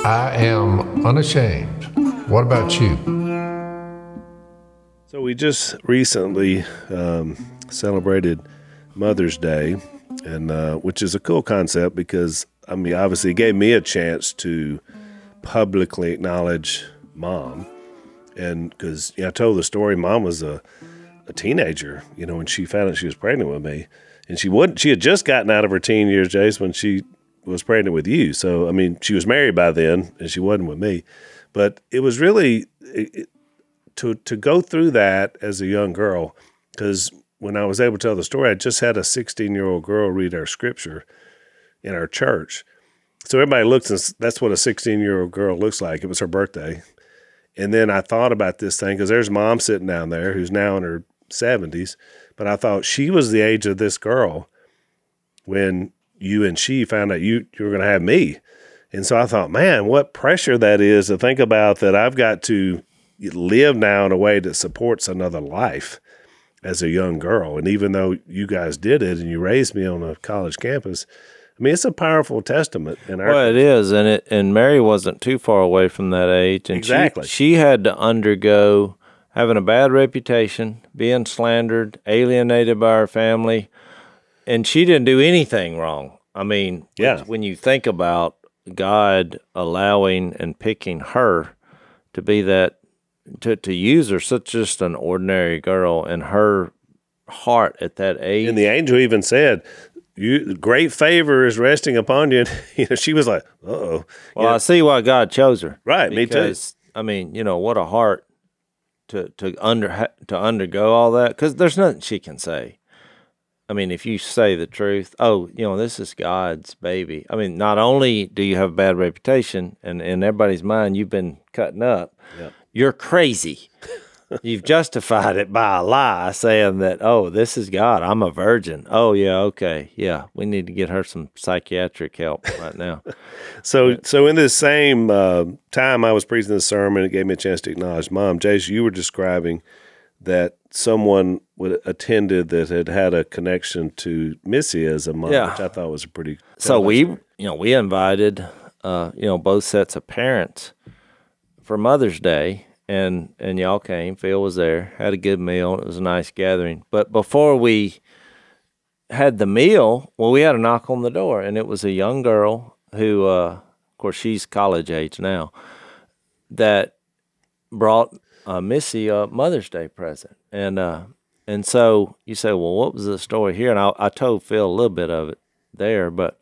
I am unashamed. What about you? So we just recently celebrated Mother's Day, and which is a cool concept because, I mean, obviously it gave me a chance to publicly acknowledge Mom. And because I told the story, Mom was a teenager, when she found out she was pregnant with me. And she had just gotten out of her teen years, Jace, when she was pregnant with you. So, I mean, she was married by then, and she wasn't with me. But it was really to go through that as a young girl, because when I was able to tell the story, I just had a 16-year-old girl read our scripture in our church. So everybody looks, and that's what a 16-year-old girl looks like. It was her birthday. And then I thought about this thing, because there's Mom sitting down there who's now in her 70s. But I thought she was the age of this girl when you and she found out you were going to have me. And so I thought, man, what pressure that is to think about that I've got to live now in a way that supports another life as a young girl. And even though you guys did it and you raised me on a college campus, I mean, it's a powerful testament. Well, it is, and Mary wasn't too far away from that age. And exactly. She had to undergo having a bad reputation, being slandered, alienated by her family, and she didn't do anything wrong. I mean, when you think about God allowing and picking her to be that, to use her, such just an ordinary girl, and her heart at that age. And the angel even said, great favor is resting upon you. And, she was like, uh-oh. Well, I see why God chose her. Right, because, me too. I mean, what a heart to undergo all that, because there's nothing she can say. I mean, if you say the truth, this is God's baby. I mean, not only do you have a bad reputation, and in everybody's mind you've been cutting up, you're crazy. You've justified it by a lie, saying that, this is God. I'm a virgin. Oh, yeah, okay. Yeah, we need to get her some psychiatric help right now. So in this same time I was preaching this sermon, it gave me a chance to acknowledge Mom. Jace, you were describing that someone attended that had a connection to Missy as a mom, which I thought was a pretty... So we invited, both sets of parents for Mother's Day, and y'all came. Phil was there, had a good meal. It was a nice gathering. But before we had the meal, we had a knock on the door, and it was a young girl who, of course, she's college age now, that brought Missy a Mother's Day present. And so you say, well, what was the story here? And I told Phil a little bit of it there, but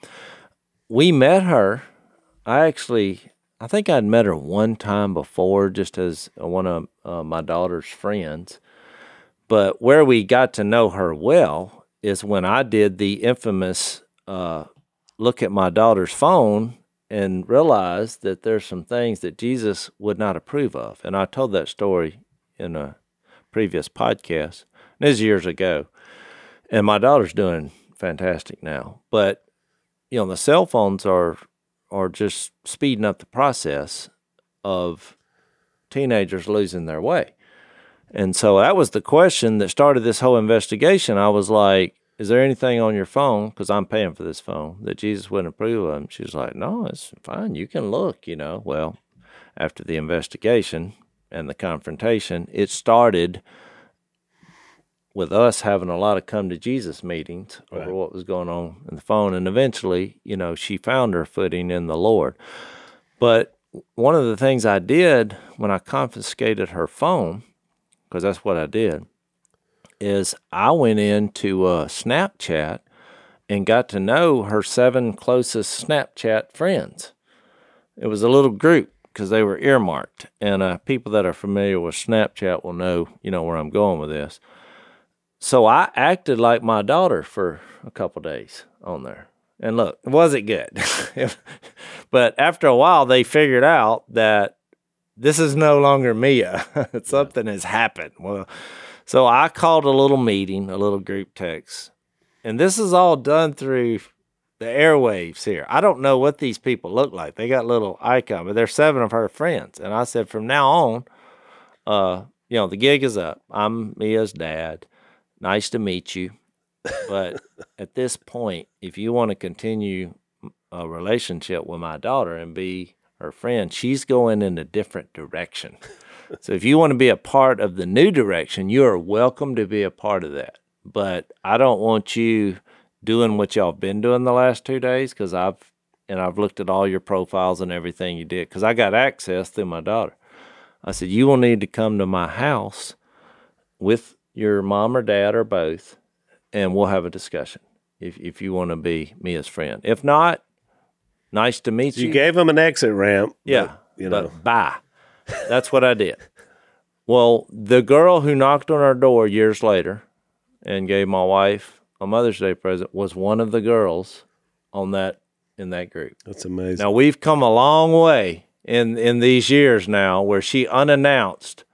we met her. I think I'd met her one time before, just as one of my daughter's friends. But where we got to know her well is when I did the infamous look at my daughter's phone and realized that there's some things that Jesus would not approve of. And I told that story in a previous podcast. And this is years ago. And my daughter's doing fantastic now. But, the cell phones are just speeding up the process of teenagers losing their way. And so that was the question that started this whole investigation. I was like, is there anything on your phone, because I'm paying for this phone, that Jesus wouldn't approve of? And she was like, no, it's fine. You can look, Well, after the investigation and the confrontation, it started with us having a lot of come to Jesus meetings over what was going on in the phone. And eventually, she found her footing in the Lord. But one of the things I did when I confiscated her phone, because that's what I did, is I went into Snapchat and got to know her 7 closest Snapchat friends. It was a little group because they were earmarked. And people that are familiar with Snapchat will know, where I'm going with this. So I acted like my daughter for a couple days on there. And look, it wasn't good. But after a while, they figured out that this is no longer Mia. Something has happened. Well, so I called a little meeting, a little group text. And this is all done through the airwaves here. I don't know what these people look like. They got little icon, but they're 7 of her friends. And I said, from now on, the gig is up. I'm Mia's dad. Nice to meet you. But at this point, if you want to continue a relationship with my daughter and be her friend, she's going in a different direction. So if you want to be a part of the new direction, you are welcome to be a part of that. But I don't want you doing what y'all been doing the last 2 days, because I've looked at all your profiles and everything you did, because I got access through my daughter. I said, you will need to come to my house with your mom or dad or both, and we'll have a discussion if you want to be Mia's friend. If not, nice to meet you. You gave him an exit ramp. Yeah, but bye. That's what I did. Well, the girl who knocked on our door years later and gave my wife a Mother's Day present was one of the girls in that group. That's amazing. Now, we've come a long way in these years now, where she unannounced,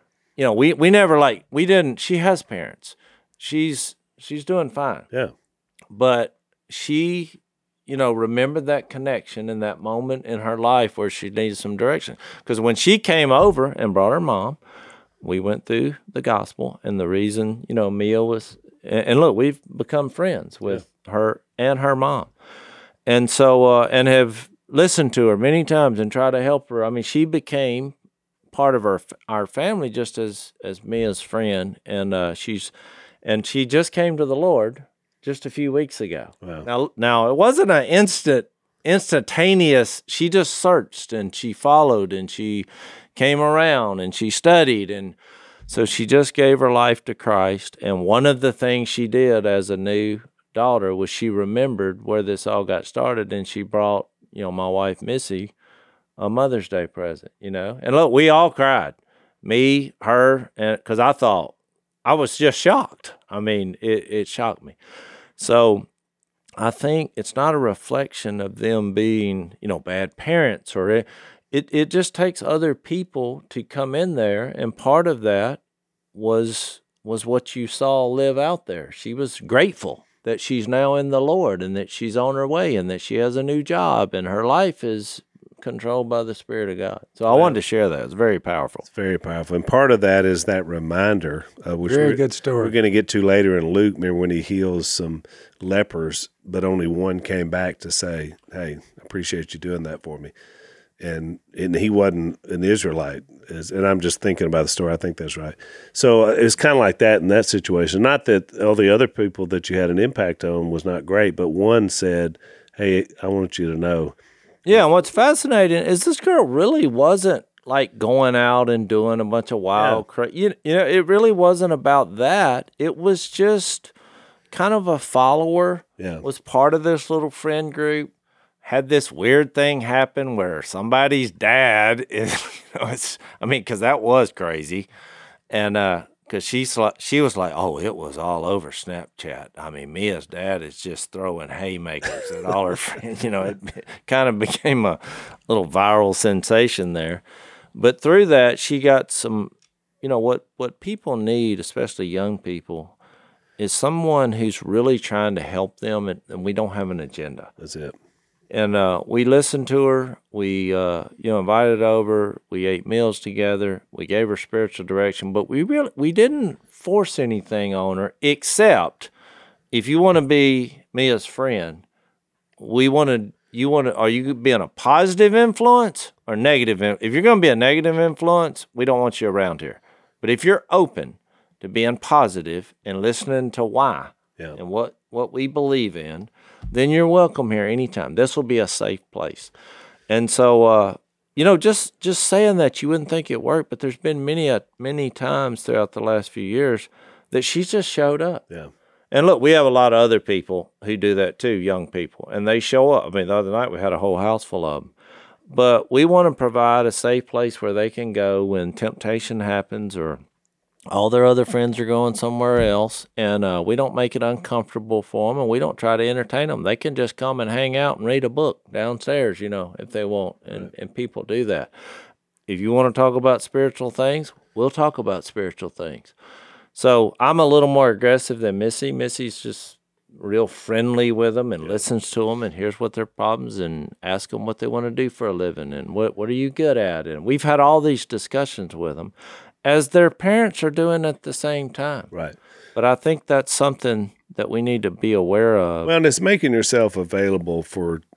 we never we didn't, she has parents. She's doing fine. Yeah. But she, remembered that connection in that moment in her life where she needed some direction. Because when she came over and brought her mom, we went through the gospel, and the reason, Mia was, and look, we've become friends with her and her mom. And so, and have listened to her many times and tried to help her. I mean, she became part of our family just as Mia's friend. And she just came to the Lord just a few weeks ago. Wow. Now it wasn't an instantaneous. She just searched and she followed and she came around and she studied, and so she just gave her life to Christ. And one of the things she did as a new daughter was she remembered where this all got started, and she brought my wife Missy a Mother's Day present. And look, we all cried, me, her, and because I was just shocked. I mean, it shocked me. So I think it's not a reflection of them being, bad parents, or it just takes other people to come in there. And part of that was what you saw live out there. She was grateful that she's now in the Lord, and that she's on her way, and that she has a new job, and her life is controlled by the Spirit of God. So I wanted to share that. It's very powerful. It's very powerful. And part of that is that reminder, which very good story. We're going to get to later in Luke. Remember when he heals some lepers, but only one came back to say, hey, I appreciate you doing that for me. And he wasn't an Israelite. And I'm just thinking about the story. I think that's right. So it's kind of like that in that situation. Not that all the other people that you had an impact on was not great, but one said, hey, I want you to know. Yeah, and what's fascinating is this girl really wasn't like going out and doing a bunch of wild it really wasn't about that. It was just kind of a follower. Yeah. Was part of this little friend group. Had this weird thing happen where somebody's dad is, because that was crazy. And because she was like, oh, it was all over Snapchat. I mean, Mia's dad is just throwing haymakers at all her friends. It kind of became a little viral sensation there. But through that, she got some, what people need, especially young people, is someone who's really trying to help them, and we don't have an agenda. That's it. And we listened to her. We, invited her over. We ate meals together. We gave her spiritual direction, but we didn't force anything on her, except if you want to be Mia's friend, are you being a positive influence or negative? If you're going to be a negative influence, we don't want you around here. But if you're open to being positive and listening to why and what we believe in, then you're welcome here anytime. This will be a safe place. And so, just saying that, you wouldn't think it worked, but there's been many times throughout the last few years that she's just showed up. Yeah. And look, we have a lot of other people who do that too, young people, and they show up. I mean, the other night we had a whole house full of them. But we want to provide a safe place where they can go when temptation happens, or all their other friends are going somewhere else, and we don't make it uncomfortable for them, and we don't try to entertain them. They can just come and hang out and read a book downstairs, if they want, and people do that. If you want to talk about spiritual things, we'll talk about spiritual things. So I'm a little more aggressive than Missy. Missy's just real friendly with them and listens to them and hears what their problems and asks them what they want to do for a living and what are you good at. And we've had all these discussions with them, as their parents are doing at the same time. Right. But I think that's something that we need to be aware of. Well, and it's making yourself available for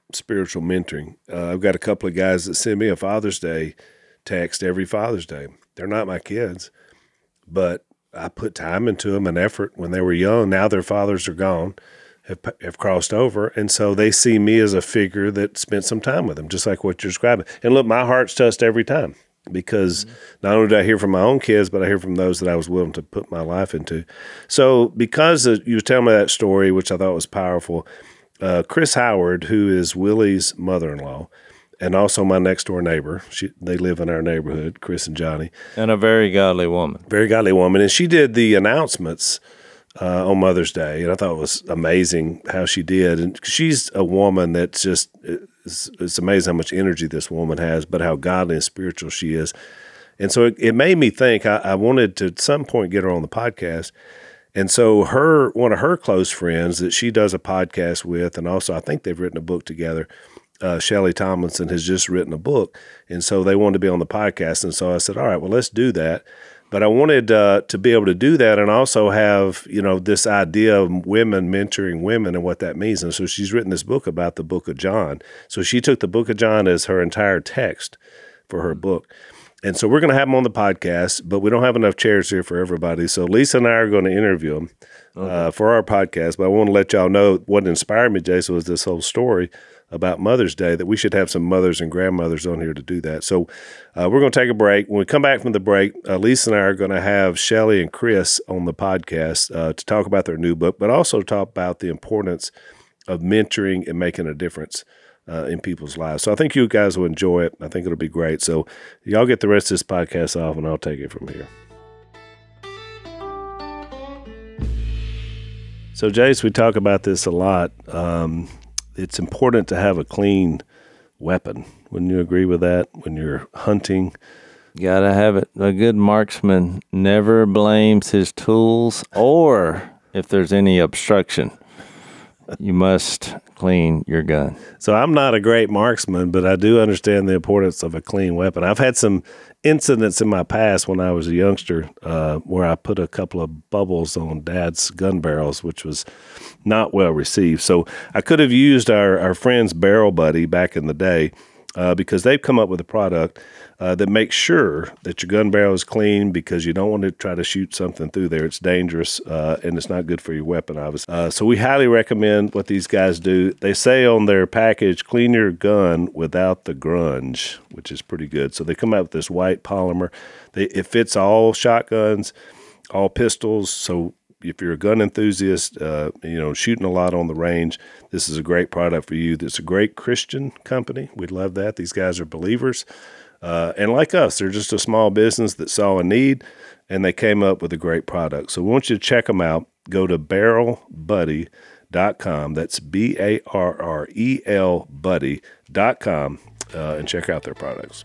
spiritual mentoring. I've got a couple of guys that send me a Father's Day text every Father's Day. They're not my kids, but I put time into them and effort when they were young. Now their fathers are gone, have crossed over, and so they see me as a figure that spent some time with them, just like what you're describing. And look, my heart's touched every time, because not only do I hear from my own kids, but I hear from those that I was willing to put my life into. So because you were telling me that story, which I thought was powerful, Chris Howard, who is Willie's mother-in-law, and also my next-door neighbor, they live in our neighborhood, Chris and Johnny. And a very godly woman. Very godly woman. And she did the announcements on Mother's Day, and I thought it was amazing how she did. And she's a woman that's just, it's amazing how much energy this woman has, but how godly and spiritual she is. And so it made me think I wanted to at some point get her on the podcast. And so one of her close friends that she does a podcast with, and also I think they've written a book together, Shelley Tomlinson has just written a book. And so they wanted to be on the podcast. And so I said, all right, well, let's do that. But I wanted to be able to do that and also have, this idea of women mentoring women and what that means. And so she's written this book about the book of John. So she took the book of John as her entire text for her book. And so we're going to have them on the podcast, but we don't have enough chairs here for everybody. So Lisa and I are going to interview them for our podcast. But I want to let y'all know what inspired me, Jason, was this whole story about Mother's Day, that we should have some mothers and grandmothers on here to do that. So we're going to take a break. When we come back from the break, Lisa and I are going to have Shelley and Chris on the podcast to talk about their new book, but also talk about the importance of mentoring and making a difference in people's lives. So I think you guys will enjoy it. I think it'll be great. So y'all get the rest of this podcast off, and I'll take it from here. So, Jace, we talk about this a lot. It's important to have a clean weapon. Wouldn't you agree with that when you're hunting? Gotta have it. A good marksman never blames his tools, or if there's any obstruction, you must clean your gun. So I'm not a great marksman, but I do understand the importance of a clean weapon. I've had some incidents in my past when I was a youngster where I put a couple of bubbles on Dad's gun barrels, which was not well received. So I could have used our friend's Barrel Buddy back in the day because they've come up with a product that makes sure that your gun barrel is clean, because you don't want to try to shoot something through there. It's dangerous and it's not good for your weapon, obviously. So we highly recommend what these guys do. They say on their package, clean your gun without the grunge, which is pretty good. So they come out with this white polymer. It fits all shotguns, all pistols. So if you're a gun enthusiast, shooting a lot on the range, this is a great product for you. It's a great Christian company. We love that. These guys are believers. And like us, they're just a small business that saw a need, and they came up with a great product. So we want you to check them out. Go to barrelbuddy.com. That's BARREL buddy.com and check out their products.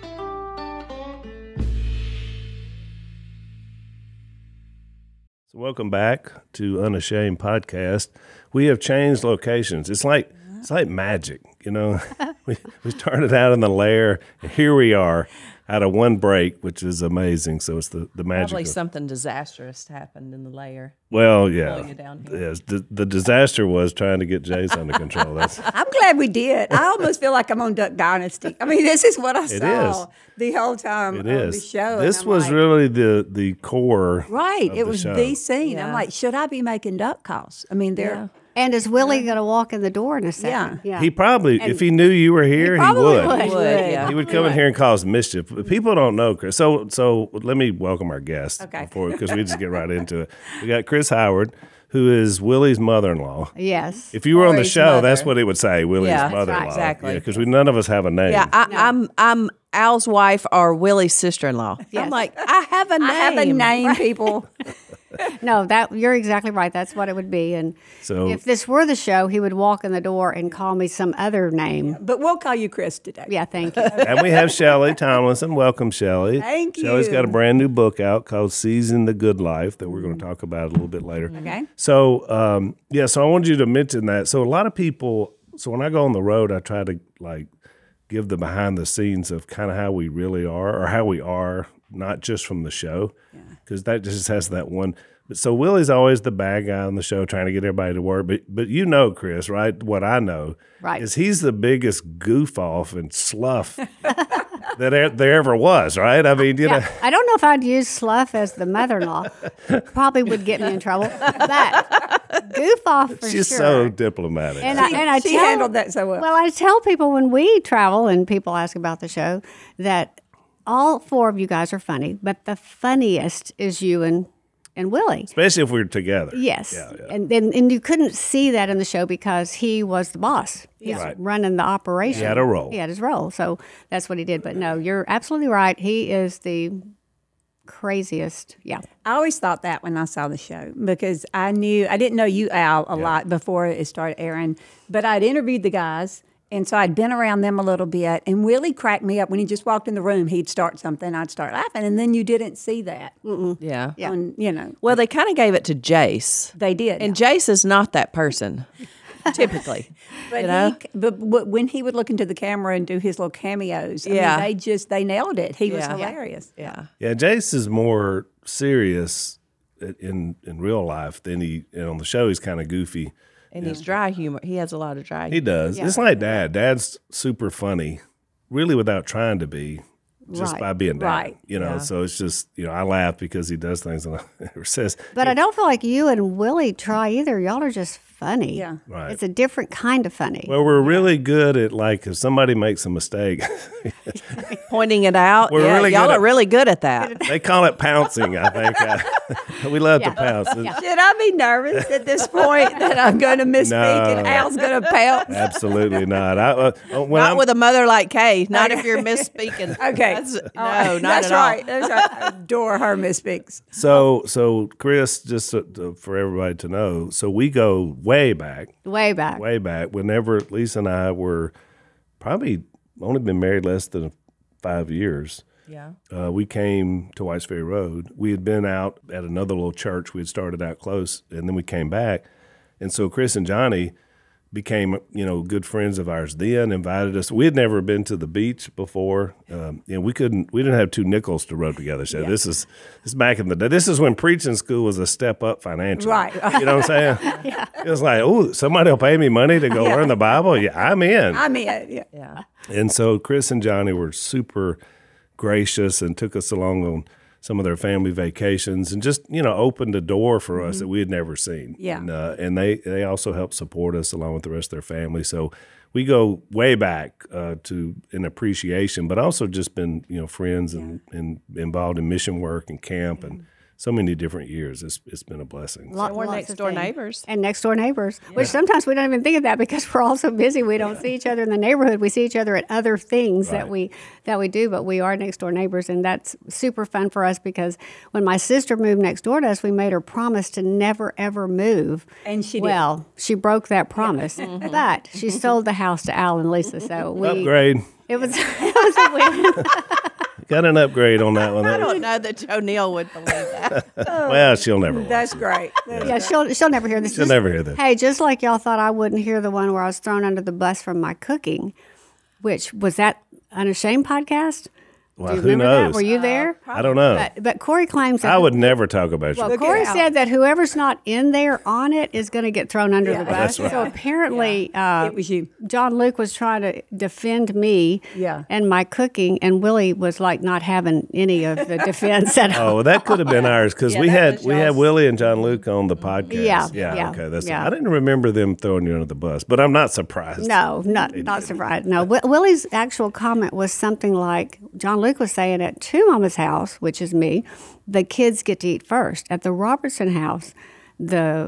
So welcome back to Unashamed Podcast. We have changed locations. It's like magic, We started out in the lair, and here we are out of one break, which is amazing. So it's the magic. Probably something disastrous happened in the lair. Well, yeah. Pulling it down here. Yes, the disaster was trying to get Jace under control. I'm glad we did. I almost feel like I'm on Duck Dynasty. I mean, this is what I saw the whole time of the show. This was really the core. Right. Of it was the scene. Yeah. I'm like, should I be making duck calls? I mean, they're. Yeah. And is Willie going to walk in the door in a second? Yeah. He probably, if he knew you were here, he probably would. He would, yeah. He would come in here and cause mischief. But people don't know, Chris. So let me welcome our guest. Okay. Because we just get right into it. We got Chris Howard, who is Willie's mother-in-law. Yes. If you were on the Willie's show, mother. that's what it would say, Willie's Yeah, that's mother-in-law. right, exactly. Yeah, because none of us have a name. Yeah, I'm Al's wife or Willie's sister-in-law. Yes. I'm like, I have a name. I have a name, people. No, you're exactly right. That's what it would be. And So- if this were the show, he would walk in the door and call me some other name. But we'll call you Chris today. Yeah, thank you. And we have Shelley Tomlinson. Welcome, Shelley. Thank Shelley's you. got a brand new book out called Seizing the Good Life that we're going to talk about a little bit later. Okay. So, so I wanted you to mention that. So a lot of people, so when I go on the road, I try to give the behind the scenes of kind of how we really are, or how we are, not just from the show, because that just has that one So Willie's always the bad guy on the show trying to get everybody to work. But you know, Chris, right? What I know is he's the biggest goof off and slough that there ever was, right? I mean, you know. I don't know if I'd use slough as the mother-in-law. Probably would get me in trouble. But goof off for She's sure. so diplomatic. She handled that so well. Well, I tell people when we travel and people ask about the show that all four of you guys are funny, but the funniest is you and Willie. Especially if we're together. Yes. Yeah. And you couldn't see that in the show because he was the boss. He's running the operation. He had a role. He had his role. So that's what he did. But no, you're absolutely right. He is the craziest. Yeah. I always thought that when I saw the show because I didn't know you, Al, a lot before it started airing, but I'd interviewed the guys. And so I'd been around them a little bit. And Willie cracked me up. When he just walked in the room, he'd start something. I'd start laughing. And then you didn't see that. Yeah. Well, they kind of gave it to Jace. They did. And Jace is not that person, typically. But when he would look into the camera and do his little cameos, I mean, they nailed it. He was hilarious. Yeah. Yeah, Jace is more serious in real life than and on the show he's kind of goofy. And he's dry humor. He has a lot of dry humor. He does. Yeah. It's like Dad. Dad's super funny, really without trying to be, just by being Dad. Right. You know, so it's just, I laugh because he does things and I never says. But I don't feel like you and Willie try either. Y'all are just funny. Yeah. Right. It's a different kind of funny. Well, we're really good at, like, if somebody makes a mistake. Pointing it out. Y'all are really good at that. They call it pouncing, I think. We love to pounce. Should I be nervous at this point that I'm going to misspeak and Al's going to pounce? Absolutely not. Not with a mother like Kay. Not if you're misspeaking. Okay. Not at all. That's right. I adore her misspeaks. So Chris, just for everybody to know, so we go way back. Way back. Whenever Lisa and I were probably only been married less than 5 years. Yeah. We came to Whites Ferry Road. We had been out at another little church. We had started out close, and then we came back. And so Chris and Johnny became, good friends of ours then, invited us. We had never been to the beach before. We didn't have 2 nickels to rub together. So this is back in the day. This is when preaching school was a step up financially. Right. You know what I'm saying? Yeah. It was like, somebody will pay me money to go learn the Bible. Yeah, I'm in. Yeah. And so Chris and Johnny were super gracious and took us along on some of their family vacations and just, opened a door for us that we had never seen. Yeah. And they also helped support us along with the rest of their family. So we go way back to an appreciation, but also just been, friends and involved in mission work and camp and so many different years. It's been a blessing. We're next door neighbors. And next door neighbors, which sometimes we don't even think of that because we're all so busy. We don't see each other in the neighborhood. We see each other at other things that we do, but we are next door neighbors. And that's super fun for us because when my sister moved next door to us, we made her promise to never, ever move. And she did. Well, she broke that promise, but she sold the house to Al and Lisa. So we upgrade. It was a win. Got an upgrade on that one. I don't know that Joe Neal would believe that. Well, she'll never watch. That's great. She'll never hear this. She'll never hear this. Hey, just like y'all thought I wouldn't hear the one where I was thrown under the bus from my cooking, which was that Unashamed podcast? Well, Do you who remember knows? that? Were you there? I don't know. But Corey claims that I would never talk about you. Well, Corey said that whoever's not in there on it is going to get thrown under the bus. That's right. So apparently, it was you. John Luke was trying to defend me and my cooking, and Willie was like not having any of the defense at all. Oh, well, that could have been ours because we had Willie and John Luke on the podcast. Yeah. Okay, I didn't remember them throwing you under the bus, but I'm not surprised. No, not surprised. No, Willie's actual comment was something like John Luke was saying at to Mama's house, which is me, the kids get to eat first. At the Robertson house, the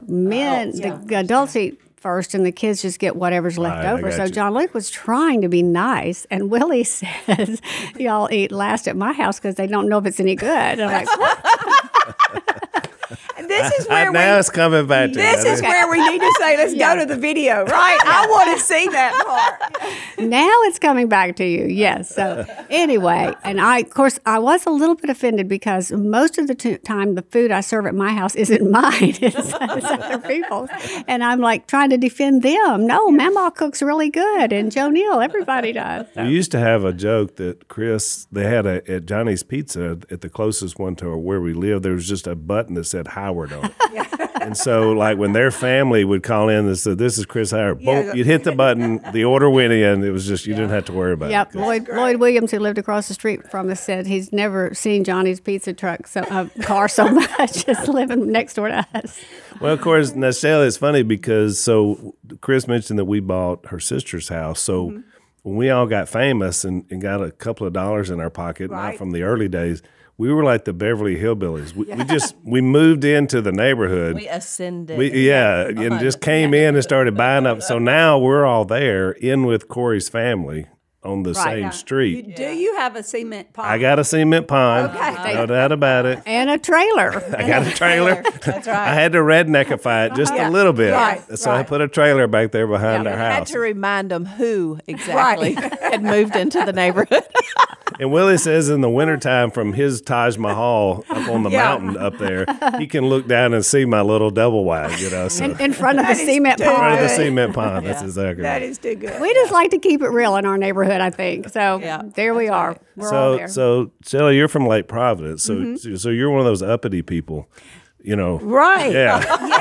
adults eat first and the kids just get whatever's left over. So John Luke was trying to be nice, and Willie says, y'all eat last at my house because they don't know if it's any good. And I'm like, what? This is where now it's coming back to This is where we need to say, let's go to the video, right? I want to see that part. Now it's coming back to you, yes. So anyway, and of course, I was a little bit offended because most of the time the food I serve at my house isn't mine. It's other people's. And I'm like trying to defend them. No, Mama cooks really good. And Joe Neal, everybody does. So. We used to have a joke that they had at Johnny's Pizza, at the closest one to where we live, there was just a button that said Howard password on it. And so, like, when their family would call in and say, "This is Chris Howard," boom, you'd hit the button, the order went in. It was just, you didn't have to worry about Yep, it. Lloyd Williams, who lived across the street from us, said he's never seen Johnny's pizza truck car so much as living next door to us. Well, of course, now, Shelley, it's funny because, so Chris mentioned that we bought her sister's house. So when we all got famous and got a couple of dollars in our pocket, not Right. from the early days, we were like the Beverly Hillbillies. We moved into the neighborhood. We ascended. And just came in and started buying up. So now we're all there in with Corey's family on the same street. Do you have a cement pond? I got a cement pond, no doubt about it. And a trailer. I got a trailer. That's right. I had to redneckify it just a little bit. Right, So I right. put a trailer back there behind our I had house. to remind them who exactly had moved into the neighborhood. And Willie says in the wintertime from his Taj Mahal up on the mountain up there, he can look down and see my little double wide, so In front of the cement in front of the pond. cement pond. That's exactly That right. is too good. We just like to keep it real in our neighborhood, I think. So there we are. We're all there. So Shelley, you're from Lake Providence. So Mm-hmm. so you're one of those uppity people, Right. Yeah.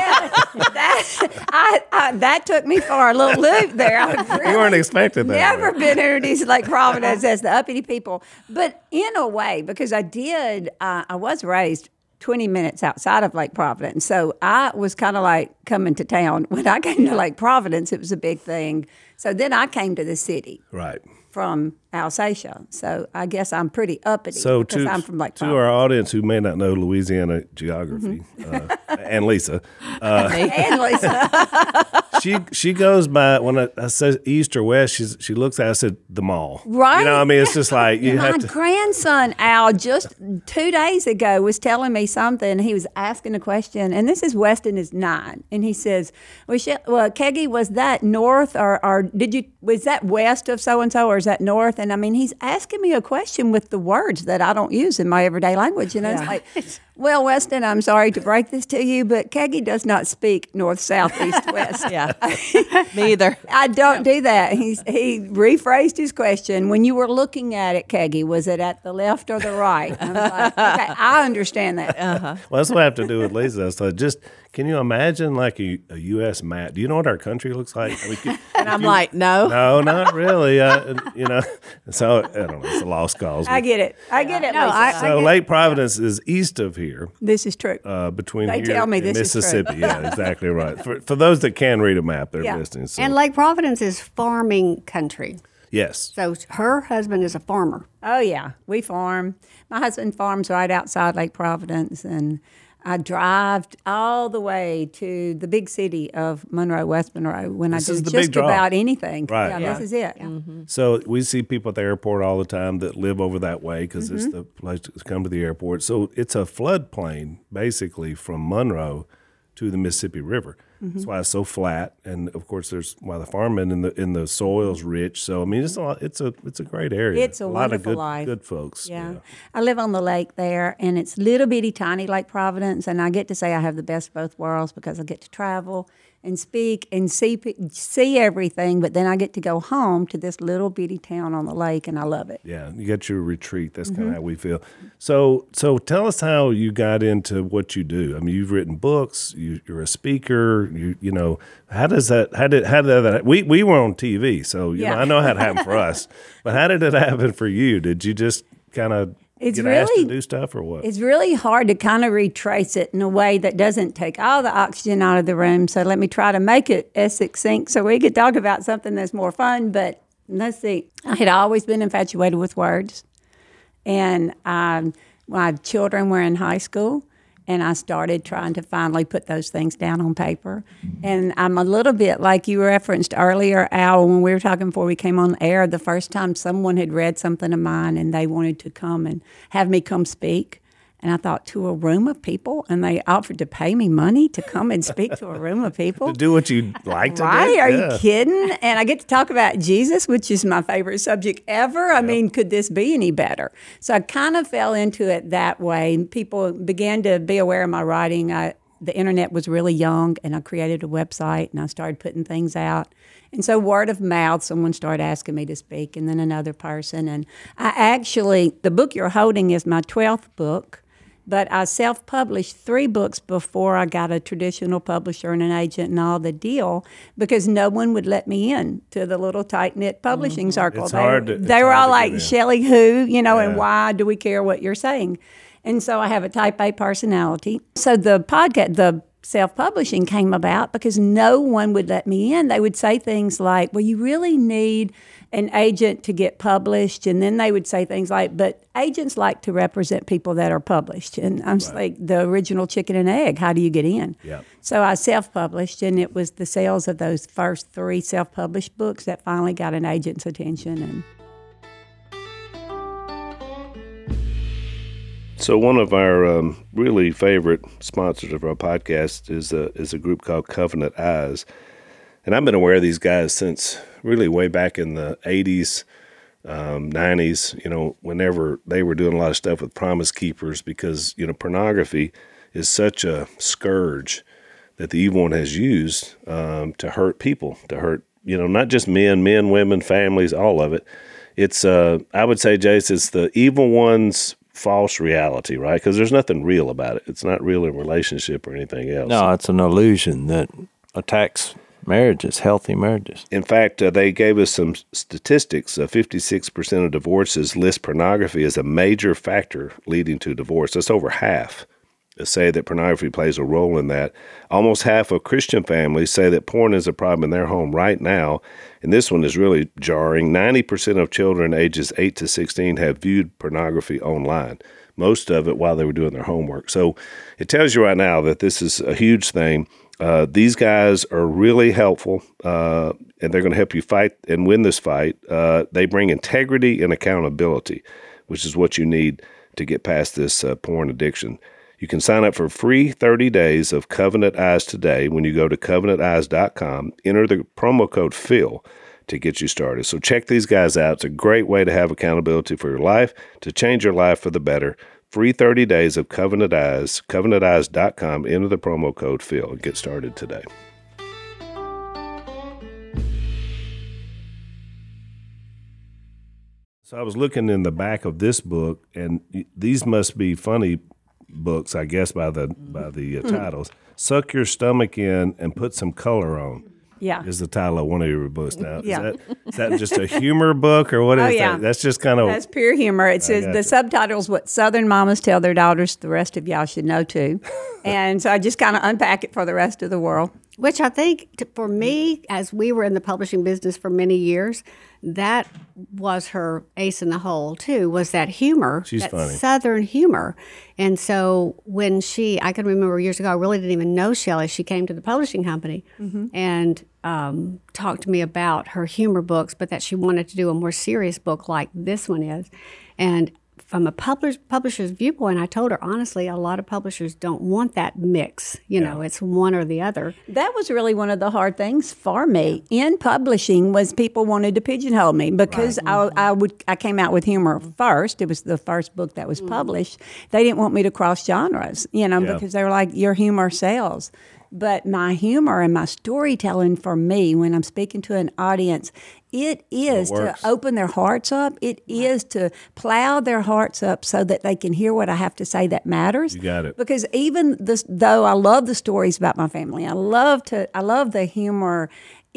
That took me for a little loop there. I've You weren't expecting that. never been introduced like Providence as the uppity people, but in a way, because I was raised 20 minutes outside of Lake Providence. So I was kind of like coming to town. When I came to Lake Providence, it was a big thing. So then I came to the city Right. from Alsatia. So I guess I'm pretty uppity So because I'm from Lake to Providence. our audience who may not know Louisiana geography, and Lisa, And Lisa. she goes by, when I say east or west, she looks at, I said, the mall. Right. You know what I mean? It's just like you My have to. grandson, Al, just 2 days ago was telling me something. He was asking a question, and this is Weston is 9. And he says, well, Keggy, was that north or was that west of so-and-so or is that north? And I mean, he's asking me a question with the words that I don't use in my everyday language. And it's like, well, Weston, I'm sorry to break this to you, but Keggy does not speak north, south, east, west. Yeah. Me either. I don't do that. He rephrased his question. When you were looking at it, Keggy, was it at the left or the right? I'm like, okay, I understand that. Well, that's what I have to do with Lisa. So just, can you imagine like a U.S. map? Do you know what our country looks like? I mean, And I'm like, no. no, not really. So I don't know. It's a lost cause. I get it. I get it, No, Lisa. So Lake Providence is east of here. This is true. Between They here tell me and this is true. Mississippi. Yeah, exactly right. For those that can read a map, they're Yeah. listening. So, And Lake Providence is farming country. yes. So her husband is a farmer. Oh, yeah. We farm. My husband farms right outside Lake Providence, and I drive all the way to the big city of Monroe, West Monroe, when This I is do the big just draw. about anything. Right. Yeah, this is it. So we see people at the airport all the time that live over that way because Mm-hmm. it's the place to come to the airport. So it's a floodplain basically from Monroe to the Mississippi River. Mm-hmm. That's why it's so flat, and of course there's why the farming in the soil's rich. So I mean it's a great area. It's a lot of wonderful good life. good folks. Yeah. I live on the lake there, and it's little bitty tiny Lake Providence, and I get to say I have the best of both worlds because I get to travel and speak and see everything, but then I get to go home to this little bitty town on the lake, and I love it. Yeah, you got your retreat. That's Mm-hmm. kind of how we feel. So tell us how you got into what you do. I mean, you've written books. You're a speaker. You know, how did that? We were on TV, so you know, Yeah. I know how it happened for us. But how did it happen for you? Did you just kind of It's get asked to really- do stuff, or what? It's really hard to kind of retrace it in a way that doesn't take all the oxygen out of the room. So let me try to make it as succinct so we could talk about something that's more fun. But let's see. I had always been infatuated with words. And my children were in high school, and I started trying to finally put those things down on paper. And I'm a little bit like you referenced earlier, Al, when we were talking before we came on air, the first time someone had read something of mine and they wanted to come and have me come speak. And I thought, to a room of people? And they offered to pay me money to come and speak to a room of people? To do what you like to Right? do? Are Yeah. you kidding? And I get to talk about Jesus, which is my favorite subject ever. I mean, could this be any better? So I kind of fell into it that way. People began to be aware of my writing. The internet was really young, and I created a website, and I started putting things out. And so word of mouth, someone started asking me to speak, and then another person. And the book you're holding is my 12th book. But I self-published 3 books before I got a traditional publisher and an agent and all the deal, because no one would let me in to the little tight-knit publishing circle. It's hard to- They it's were hard all to like, get in. Shelley who, and why do we care what you're saying? And so I have a type A personality. So the podcast, the self-publishing came about because no one would let me in. They would say things like, well, you really need an agent to get published. And then they would say things like, but agents like to represent people that are published. And I'm just like, the original chicken and egg, how do you get in? Yeah. So I self-published, and it was the sales of those first 3 self-published books that finally got an agent's attention. And So one of our really favorite sponsors of our podcast is a group called Covenant Eyes. And I've been aware of these guys since really way back in the 80s, 90s, whenever they were doing a lot of stuff with Promise Keepers, because, pornography is such a scourge that the evil one has used to hurt people, to hurt, not just men, women, families, all of it. It's, I would say, Jace, it's the evil one's false reality, right? Because there's nothing real about it. It's not real in relationship or anything else. No, it's an illusion that attacks marriages, healthy marriages. In fact, they gave us some statistics. 56% of divorces list pornography as a major factor leading to divorce. That's over half say that pornography plays a role in that. Almost half of Christian families say that porn is a problem in their home right now. And this one is really jarring. 90% of children ages 8 to 16 have viewed pornography online, most of it while they were doing their homework. So it tells you right now that this is a huge thing. These guys are really helpful, and they're going to help you fight and win this fight. They bring integrity and accountability, which is what you need to get past this porn addiction. You can sign up for free 30 days of Covenant Eyes today when you go to covenanteyes.com. Enter the promo code PHIL to get you started. So check these guys out. It's a great way to have accountability for your life, to change your life for the better. Free 30 days of Covenant Eyes, covenanteyes.com. Enter the promo code PHIL and get started today. So I was looking in the back of this book, and these must be funny books, I guess, by the titles. Suck Your Stomach In and Put Some Color On. yeah. Is the title of one of your books now. Yeah. Is that just a humor book, or what is yeah. that? That's just kind of... That's pure humor. It says the subtitle's what Southern mamas tell their daughters the rest of y'all should know too. And so I just kind of unpack it for the rest of the world. Which I think, for me, as we were in the publishing business for many years, that was her ace in the hole, too, was that humor. She's that funny. Southern humor. And so when I can remember years ago, I really didn't even know Shelley. She came to the publishing company and talked to me about her humor books, but that she wanted to do a more serious book like this one is. And from a publisher's viewpoint, I told her, honestly, a lot of publishers don't want that mix. It's one or the other. That was really one of the hard things for me in publishing was people wanted to pigeonhole me because I came out with humor first. It was the first book that was published. They didn't want me to cross genres, because they were like, your humor sells. But my humor and my storytelling for me, when I'm speaking to an audience, it is to open their hearts up. It is to plow their hearts up so that they can hear what I have to say that matters. You got it. Because even though I love the stories about my family, I love the humor,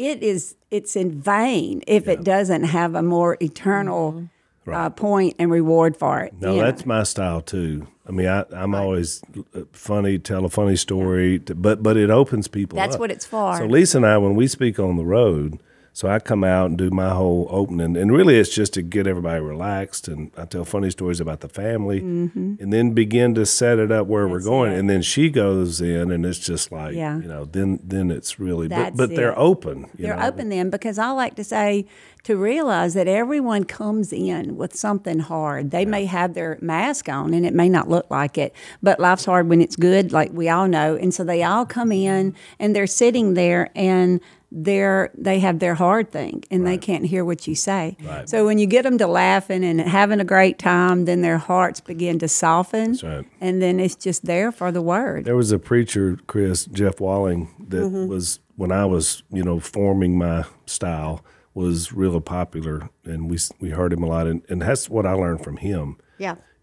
it's in vain if it doesn't have a more eternal point and reward for it. No, that's my style too. I mean, I'm always funny, tell a funny story, but it opens people up. That's what it's for. So Lisa and I, when we speak on the road, so I come out and do my whole opening, and really it's just to get everybody relaxed, and I tell funny stories about the family, and then begin to set it up where we're going, and then she goes in, and it's just like, then it's really, but they're open. They're open then, because I like to say, to realize that everyone comes in with something hard. They may have their mask on and it may not look like it, but life's hard when it's good, like we all know. And so they all come in and they're sitting there and they have their hard thing and they can't hear what you say. Right. So when you get them to laughing and having a great time, then their hearts begin to soften. That's right. And then it's just there for the word. There was a preacher, Chris, Jeff Walling, that was, when I was, forming my style, was really popular, and we heard him a lot, and that's what I learned from him. Yeah.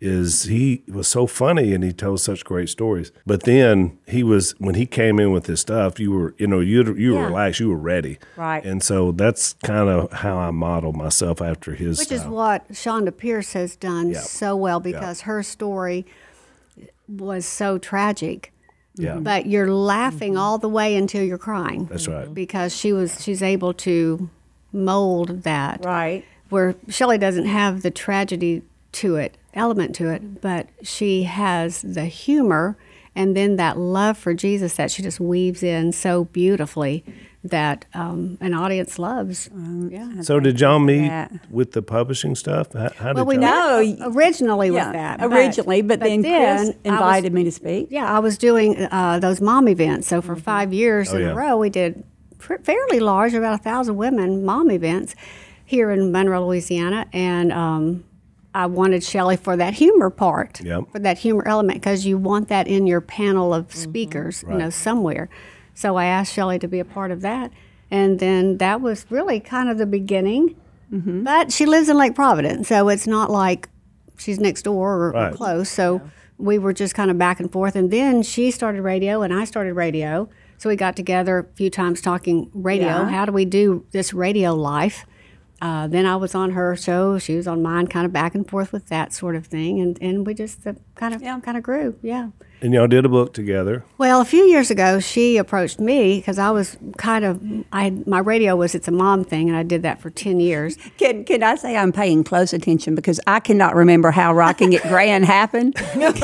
is he was so funny and he told such great stories. But then when he came in with his stuff, you were were relaxed, you were ready. Right. And so that's kind of how I model myself after his Which style. is what Shonda Pierce has done Yeah. so well because her story was so tragic. Yeah. But you're laughing all the way until you're crying. That's right. Because she's able to mold that. Right. Where Shelley doesn't have the tragedy element to it, but she has the humor and then that love for Jesus that she just weaves in so beautifully that an audience loves. So did y'all meet that. with the publishing stuff? How did Well, we y'all? met originally with that. Originally, but then Chris invited me to speak. Yeah, I was doing those mom events. So for 5 years in yeah. a row, we did fairly large, about 1,000 women mom events here in Monroe, Louisiana. And I wanted Shelley for that humor part, Yep. for that humor element, because you want that in your panel of speakers, somewhere. So I asked Shelley to be a part of that. And then that was really kind of the beginning. But she lives in Lake Providence, so it's not like she's next door or Right. close. So we were just kind of back and forth. And then she started radio and I started radio. So we got together a few times talking radio. Yeah. How do we do this radio life? Then I was on her show. She was on mine, kind of back and forth with that sort of thing. And we just kind of grew. Yeah. And y'all did a book together. Well, a few years ago, she approached me because I was my radio was It's a Mom thing, and I did that for 10 years. Can I say I'm paying close attention because I cannot remember how Rocking It Grand happened. And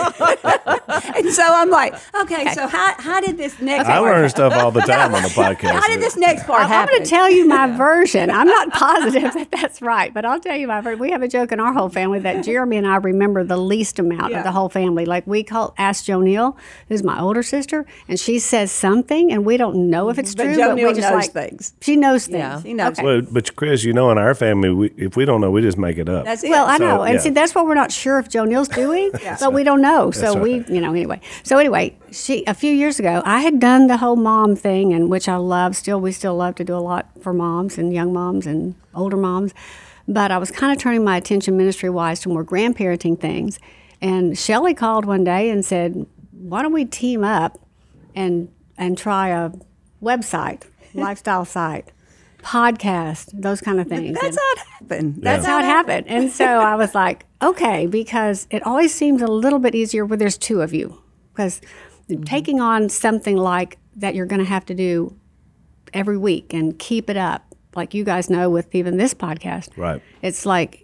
so I'm like, okay, so how did this next I part learn stuff all the time on the podcast. How did this next part I'm happen? going to tell you my version. I'm not positive that that's right, but I'll tell you my version. We have a joke in our whole family that Jeremy and I remember the least amount of the whole family. Like we ask Jo Neal, who's my older sister, and she says something, and we don't know if it's But true. Jo but Neal we just knows things. She knows things. Yeah. She knows. Okay. Well, but Chris, in our family, if we don't know, we just make it up. That's it. Well, I So, know, and yeah. see, that's what we're not sure if Jo Neal's doing, but we don't know. So right. anyway. So anyway, a few years ago, I had done the whole mom thing, and which I love. We still love to do a lot for moms and young moms and older moms. But I was kind of turning my attention ministry-wise to more grandparenting things. And Shelley called one day and said, "Why don't we team up and try a website, lifestyle site, podcast, those kind of things?" That's how it happened. That's how it happened. And so I was like, okay, because it always seems a little bit easier when there's two of you. Because taking on something like that you're going to have to do every week and keep it up, like you guys know with even this podcast. Right. It's like,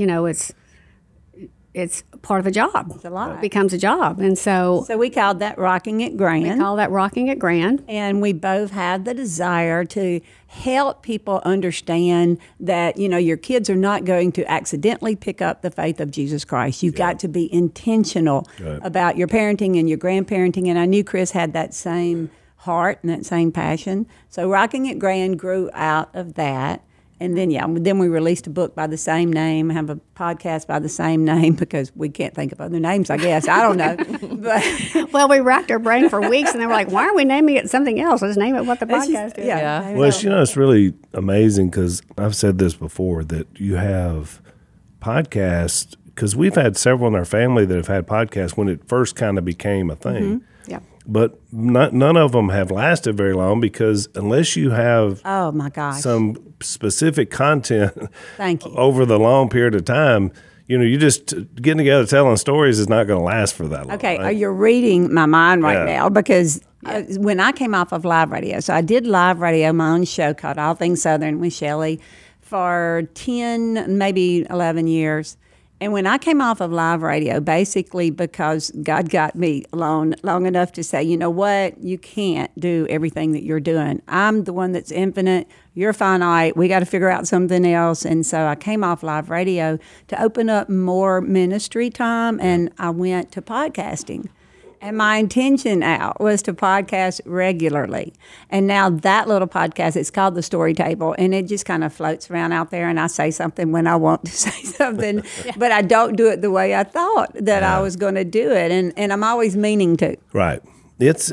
it's part of a job. It's a lot. It becomes a job. And so So we called that Rocking It Grand. we call that Rocking It Grand. And we both have the desire to help people understand that, your kids are not going to accidentally pick up the faith of Jesus Christ. You've got to be intentional about your parenting and your grandparenting. And I knew Chris had that same heart and that same passion. So Rocking It Grand grew out of that. And then we released a book by the same name, have a podcast by the same name because we can't think of other names, I guess. I don't know. But Well, we racked our brain for weeks, and they were like, why are we naming it something else? Let's name it what the podcast is. Yeah. Well, it's really amazing because I've said this before that you have podcasts because we've had several in our family that have had podcasts when it first kind of became a thing. Yeah. But none of them have lasted very long because unless you have oh my gosh. some specific content Thank you. over the long period of time, you just getting together telling stories is not going to last for that long. Okay, right? you're reading my mind right Yeah. now because when I came off of live radio, so I did live radio, my own show called All Things Southern with Shelley for 10, maybe 11 years. And when I came off of live radio, basically because God got me long enough to say, you know what, you can't do everything that you're doing. I'm the one that's infinite. You're finite. We got to figure out something else. And so I came off live radio to open up more ministry time, and I went to podcasting. And my intention out was to podcast regularly. And now that little podcast, it's called The Story Table, and it just kind of floats around out there, and I say something when I want to say something, but I don't do it the way I thought that I was going to do it. And I'm always meaning to. Right. It's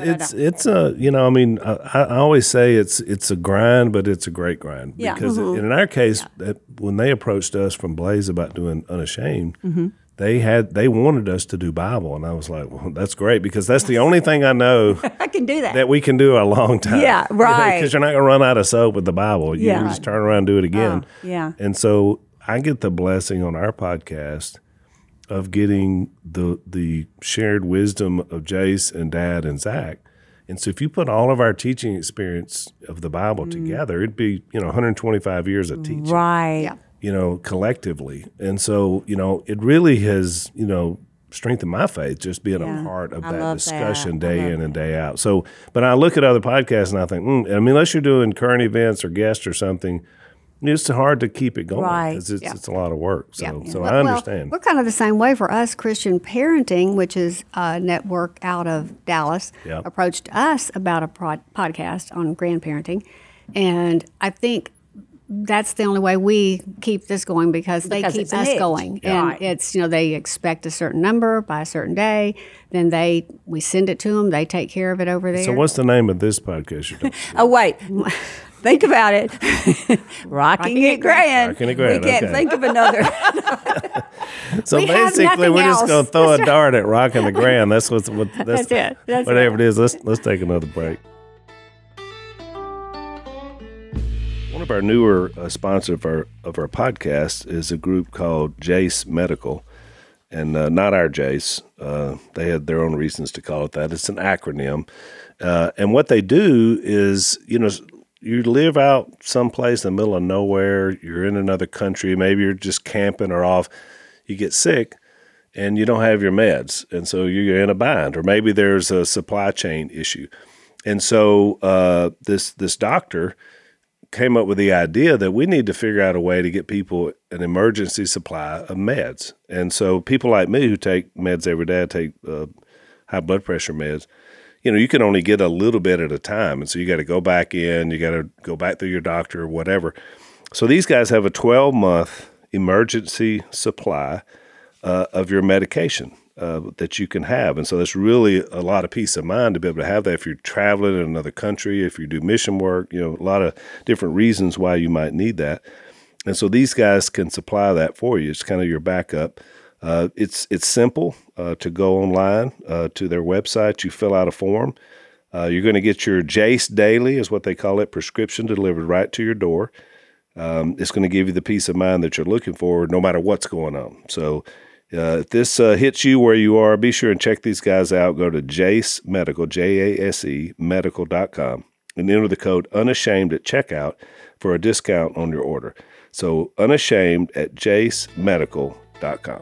I always say it's a grind, but it's a great grind. Yeah. Because in our case, when they approached us from Blaze about doing Unashamed, they wanted us to do Bible, and I was like, well, that's great because that's the only thing I know I can do that. that we can do a long time. Yeah, right. Because you're not going to run out of soap with the Bible. You Yeah. just turn around and do it again. Oh, yeah. And so I get the blessing on our podcast of getting the shared wisdom of Jace and Dad and Zach. And so if you put all of our teaching experience of the Bible together, it'd be, 125 years of teaching. Right. Yeah. Collectively. And so, it really has, strengthened my faith just being Yeah. a part of I that love discussion that. I day love in and day out. So, but I look at other podcasts and I think, unless you're doing current events or guests or something, it's hard to keep it going Right. because it's a lot of work. So, so Well, I understand. we're kind of the same way for us. Christian Parenting, which is a network out of Dallas, Yep. approached us about a podcast on grandparenting. And I think that's the only way we keep this going because they Because keep it's a us niche. going. Yeah. And Right. it's, they expect a certain number by a certain day. Then we send it to them. They take care of it over there. So what's the name of this podcast you're doing? Oh, wait. Think about it. Rocking it grand. Rocking it grand, We can't okay. think of another. So We have basically, nothing we're just else. going to throw a dart at rocking the ground. That's that's That's it. That's whatever it is. Let's take another break. One of our newer sponsors of our podcast is a group called Jace Medical, and not our Jace. They had their own reasons to call it that. It's an acronym, and what they do is, you live out someplace in the middle of nowhere. You're in another country. Maybe you're just camping or off. You get sick, and you don't have your meds, and so you're in a bind. Or maybe there's a supply chain issue, and so this doctor came up with the idea that we need to figure out a way to get people an emergency supply of meds. And so people like me who take meds every day, I take high blood pressure meds, you can only get a little bit at a time. And so you got to go back in, you got to go back through your doctor or whatever. So these guys have a 12-month emergency supply of your medication that you can have. And so that's really a lot of peace of mind to be able to have that if you're traveling in another country, if you do mission work, a lot of different reasons why you might need that. And so these guys can supply that for you. It's kind of your backup. It's simple to go online to their website. You fill out a form. You're going to get your Jace Daily, is what they call it, prescription delivered right to your door. It's going to give you the peace of mind that you're looking for no matter what's going on. So if this hits you where you are, be sure and check these guys out. Go to Jace Medical, Jase medical.com, and enter the code UNASHAMED at checkout for a discount on your order. So UNASHAMED at jasemedical.com.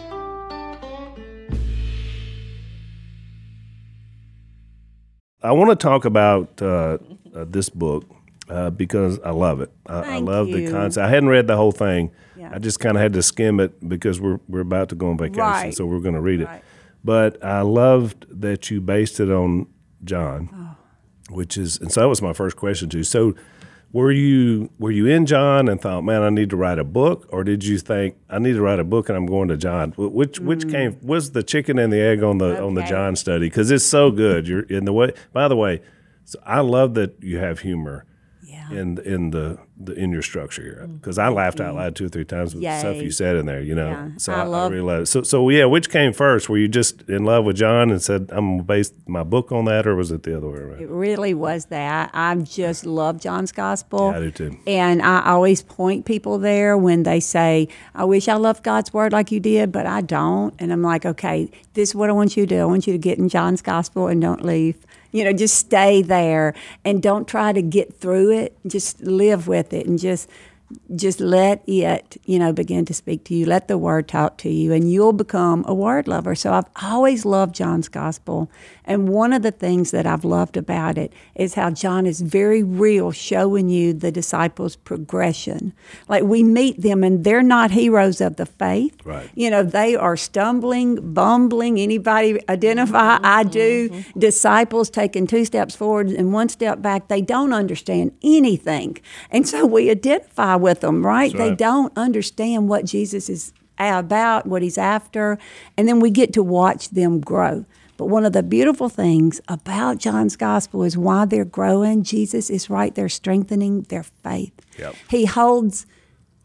I want to talk about this book because I love it. I Thank love the you. concept. I hadn't read the whole thing. Yeah. I just kind of had to skim it because we're about to go on vacation, Right. so we're going to read it. Right. But I loved that you based it on John, which is, and so that was my first question too. So were you in John and thought, man, I need to write a book, or did you think I need to write a book and I'm going to John? Which came, was the chicken and the egg on the Okay. John study? Because it's so good. You're in the way. By the way, so I love that you have humor Yeah. in your structure here, because I laughed out loud 2 or 3 times with the stuff Yay. you said in there. Yeah. So I love- really love it. So yeah, which came first? Were you just in love with John and said I'm gonna base my book on that, or was it the other way around? It really was that. I just love John's gospel. Yeah, I do too. And I always point people there when they say, I wish I loved God's word like you did, but I don't. And I'm like, okay, this is what I want you to do. I want you to get in John's gospel and don't leave. Just stay there and don't try to get through it. Just live with it and just let it, begin to speak to you. Let the word talk to you, and you'll become a word lover. So I've always loved John's gospel. And one of the things that I've loved about it is how John is very real, showing you the disciples' progression. Like we meet them and they're not heroes of the faith. Right. They are stumbling, bumbling. Anybody identify? I do. Disciples taking 2 steps forward and 1 step back. They don't understand anything. And so we identify with them, right? That's They right. don't understand what Jesus is about, what he's after. And then we get to watch them grow. But one of the beautiful things about John's gospel is why they're growing. Jesus is right there strengthening their faith. Yep. He holds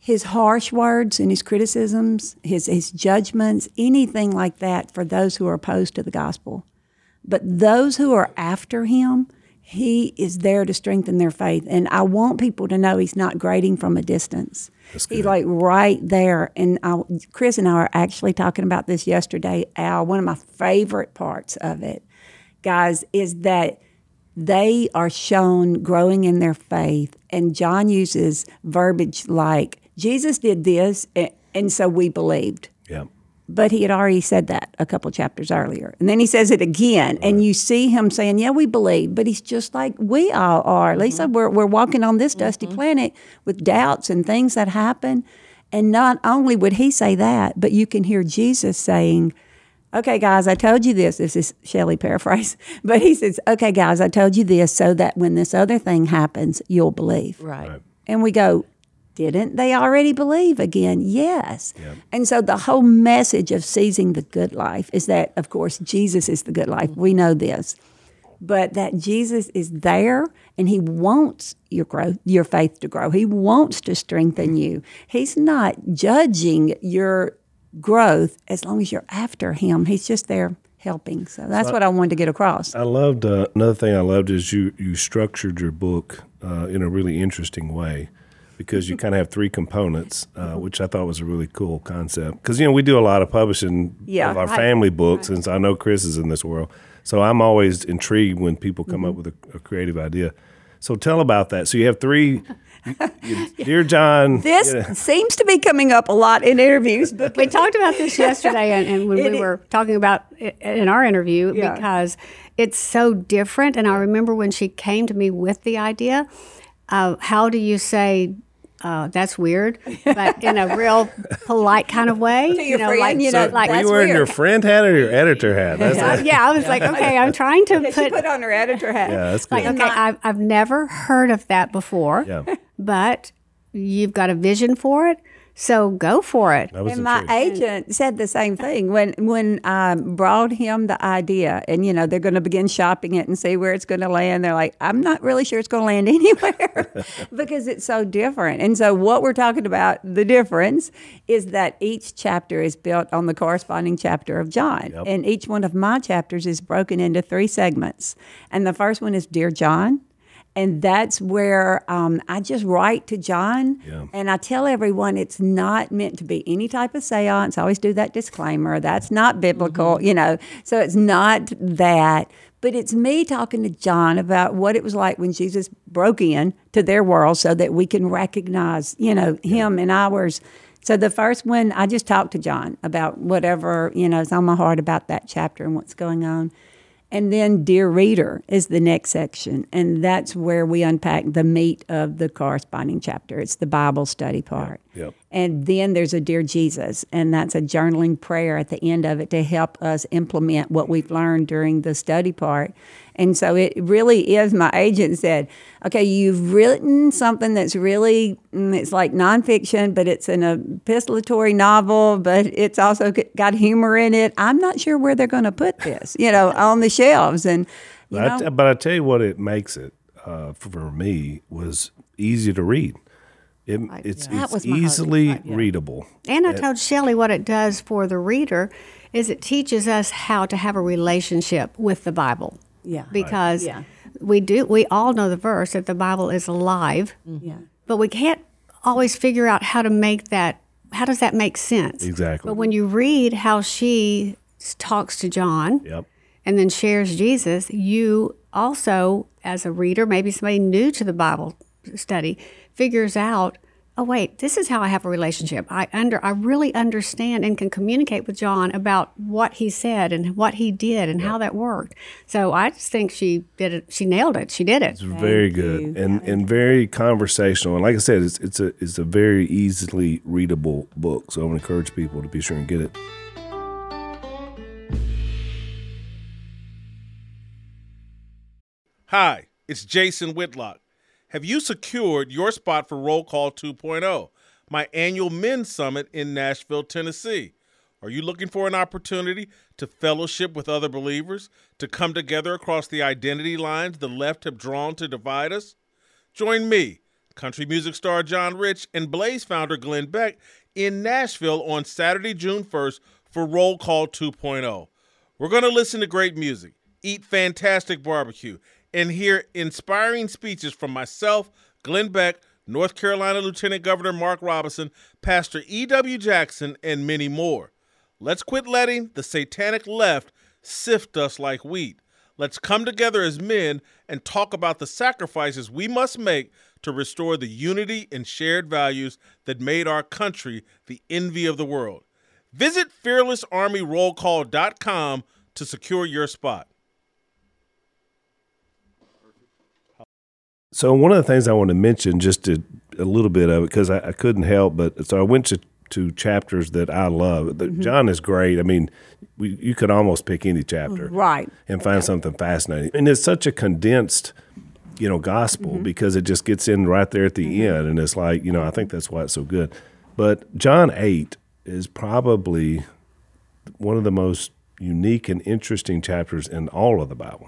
his harsh words and his criticisms, his judgments, anything like that for those who are opposed to the gospel. But those who are after him, he is there to strengthen their faith. And I want people to know he's not grading from a distance. He's like right there. And Chris and I were actually talking about this yesterday, Al. One of my favorite parts of it, guys, is that they are shown growing in their faith. And John uses verbiage like, Jesus did this, and so we believed. Yeah. But he had already said that a couple chapters earlier. And then he says it again. Right. And you see him saying, yeah, we believe. But he's just like we all are. Lisa, we're walking on this dusty planet with doubts and things that happen. And not only would he say that, but you can hear Jesus saying, okay, guys, I told you this. This is Shelley paraphrase. But he says, okay, guys, I told you this so that when this other thing happens, you'll believe. Right. And we go, didn't they already believe again? Yes. Yep. And so the whole message of seizing the good life is that, of course, Jesus is the good life. We know this. But that Jesus is there and he wants your growth, your faith to grow. He wants to strengthen you. He's not judging your growth as long as you're after him. He's just there helping. So that's what I wanted to get across. I loved, another thing I loved is you structured your book in a really interesting way, because you kind of have three components, which I thought was a really cool concept. Because, we do a lot of publishing of our family books, and so I know Chris is in this world. So I'm always intrigued when people come up with a creative idea. So tell about that. So you have three, Dear John. This seems to be coming up a lot in interviews. But we talked about this yesterday and when we were talking about it in our interview, because it's so different. And I remember when she came to me with the idea, how do you say, that's weird, but in a real polite kind of way? To your friend, like were you wearing your friend hat or your editor hat? I was like, okay, I'm trying to put on her editor hat. Yeah, that's good. Like, okay, I've never heard of that before, but you've got a vision for it, so go for it. And my agent said the same thing when I brought him the idea, and they're going to begin shopping it and see where it's going to land. They're like, I'm not really sure it's going to land anywhere because it's so different. And so what we're talking about, the difference, is that each chapter is built on the corresponding chapter of John. Yep. And each one of my chapters is broken into 3 segments. And the first one is Dear John. And that's where I just write to John, and I tell everyone it's not meant to be any type of seance. I always do that disclaimer. That's not biblical, so it's not that. But it's me talking to John about what it was like when Jesus broke in to their world so that we can recognize, him and ours. So the first one, I just talk to John about whatever, is on my heart about that chapter and what's going on. And then Dear Reader is the next section, and that's where we unpack the meat of the corresponding chapter. It's the Bible study part. Yep. And then there's a Dear Jesus, and that's a journaling prayer at the end of it to help us implement what we've learned during the study part. And so it really is, my agent said, okay, you've written something that's really, it's like nonfiction, but it's an epistolatory novel, but it's also got humor in it. I'm not sure where they're going to put this, on the shelves. And But I tell you what it makes it, for me, was easy to read. It's easily readable. And I told Shelley what it does for the reader is it teaches us how to have a relationship with the Bible. Yeah. Because we all know the verse that the Bible is alive. Yeah. But we can't always figure out how does that make sense? Exactly. But when you read how she talks to John and then shares Jesus, you also, as a reader, maybe somebody new to the Bible study, figures out, oh wait, this is how I have a relationship. I really understand and can communicate with John about what he said and what he did and how that worked. So I just think she did it. She nailed it. She did it. It's very good and very conversational. And like I said, it's a very easily readable book. So I would encourage people to be sure and get it. Hi, it's Jason Whitlock. Have you secured your spot for Roll Call 2.0, my annual men's summit in Nashville, Tennessee? Are you looking for an opportunity to fellowship with other believers, to come together across the identity lines the left have drawn to divide us? Join me, country music star John Rich, and Blaze founder Glenn Beck in Nashville on Saturday, June 1st for Roll Call 2.0. We're going to listen to great music, eat fantastic barbecue, and hear inspiring speeches from myself, Glenn Beck, North Carolina Lieutenant Governor Mark Robinson, Pastor E.W. Jackson, and many more. Let's quit letting the satanic left sift us like wheat. Let's come together as men and talk about the sacrifices we must make to restore the unity and shared values that made our country the envy of the world. Visit fearlessarmyrollcall.com to secure your spot. So one of the things I want to mention, just a little bit of it, because I couldn't help but, so I went to chapters that I love. John is great. I mean, you could almost pick any chapter, Right. and find something fascinating. And it's such a condensed, gospel, because it just gets in right there at the end, and it's like, I think that's why it's so good. But John 8 is probably one of the most unique and interesting chapters in all of the Bible,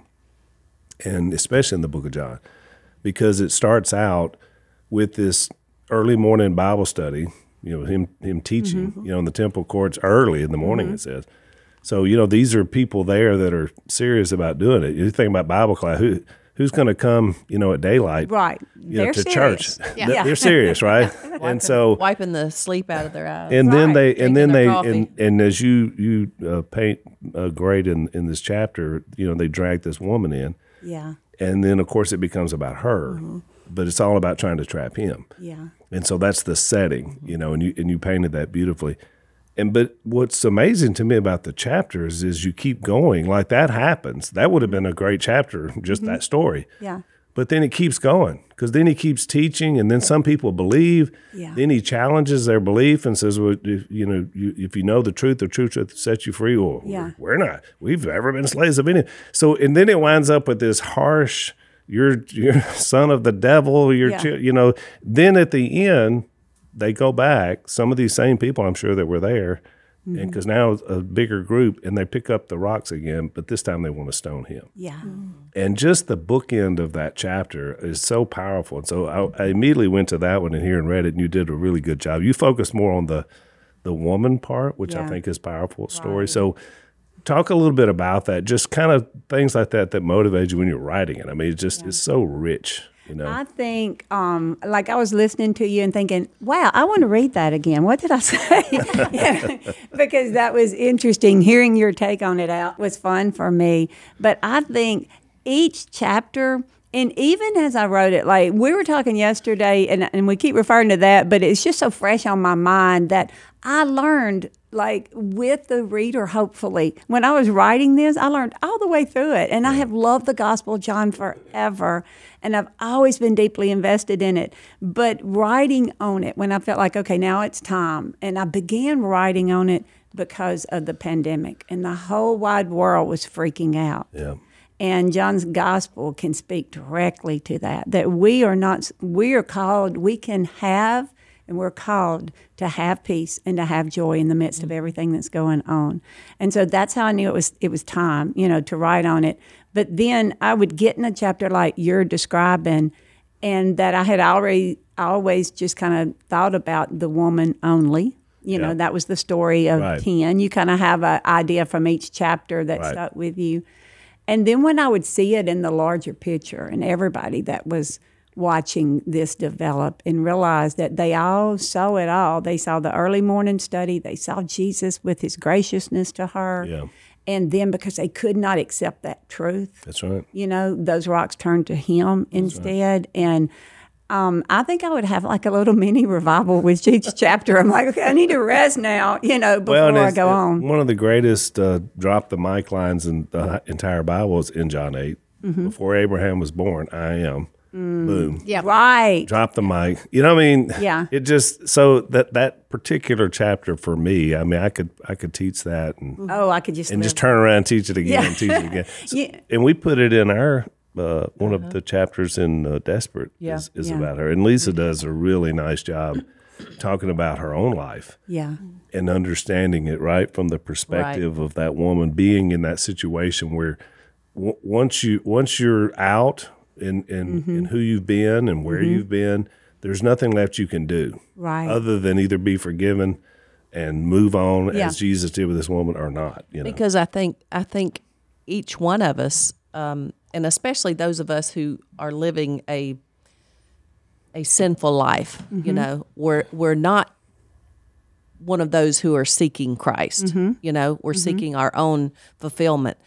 and especially in the book of John, because it starts out with this early morning Bible study, him teaching, in the temple courts early in the morning, it says. So, these are people there that are serious about doing it. You think about Bible class, who's going to come, at daylight, Right. to serious. church? Yeah. They're serious, right? And so, wiping the sleep out of their eyes. and then they, and then Drinking they, their coffee. and as you paint great in this chapter, they drag this woman in, Yeah. and then of course it becomes about her, but it's all about trying to trap him. Yeah. And so that's the setting, and you painted that beautifully. But what's amazing to me about the chapters is you keep going. Like that happens. That would have been a great chapter, just that story. Yeah. But then it keeps going, because then he keeps teaching, and then some people believe. Yeah. Then he challenges their belief and says, "Well, if you know the truth will set you free." Well, Yeah. we're not. We've never been slaves of any. So, and then it winds up with this harsh, "You're son of the devil." Yeah. Then at the end, they go back. Some of these same people, I'm sure, that were there, and because now it's a bigger group, and they pick up the rocks again, but this time they want to stone him. Yeah. And just the bookend of that chapter is so powerful. And so I immediately went to that one and here and read it, and you did a really good job. You focused more on the woman part, which I Yeah. think is powerful story. So talk a little bit about that, just kind of things like that motivate you when you're writing it. I mean, it's so rich, I think, like I was listening to you and thinking, wow, I want to read that again. What did I say? Yeah, because that was interesting. Hearing your take on it out was fun for me. But I think each chapter, and even as I wrote it, like we were talking yesterday, and we keep referring to that, but it's just so fresh on my mind that I learned, like with the reader, hopefully. When I was writing this, I learned all the way through it. And I have loved the Gospel of John forever. And I've always been deeply invested in it. But writing on it, when I felt like, okay, now it's time. And I began writing on it because of the pandemic. And the whole wide world was freaking out. Yeah. And John's gospel can speak directly to that we are called, we can have, and we're called to have peace and to have joy in the midst of everything that's going on. And so that's how I knew it was time, to write on it. But then I would get in a chapter like you're describing, and that I had always just kind of thought about the woman only. That was the story of Right. 10. You kind of have an idea from each chapter that Right. stuck with you. And then when I would see it in the larger picture, and everybody that was watching this develop, and realize that they all saw it all. They saw the early morning study. They saw Jesus with his graciousness to her. Yeah. And then because they could not accept that truth, That's right. those rocks turned to him instead. And I think I would have like a little mini revival with each chapter. I'm like, okay, I need to rest now, before I go on. One of the greatest drop the mic lines in the entire Bible is in John 8. Before Abraham was born, I am. Boom. Yeah. Right. Drop the mic. You know what I mean? Yeah. It just, so that particular chapter for me, I mean, I could teach that and Oh, I could just and live. just turn around and teach it again Yeah. and teach it again. So- Yeah. And we put it in our one of the chapters in Desperate is Yeah. about her. And Lisa does a really nice job talking about her own life Yeah. and understanding it right from the perspective of that woman being in that situation where once you're out in who you've been and where you've been, there's nothing left you can do, Right. other than either be forgiven and move on Yeah. as Jesus did with this woman, or not. Because I think each one of us, and especially those of us who are living a sinful life, we're not one of those who are seeking Christ. We're seeking our own fulfillment.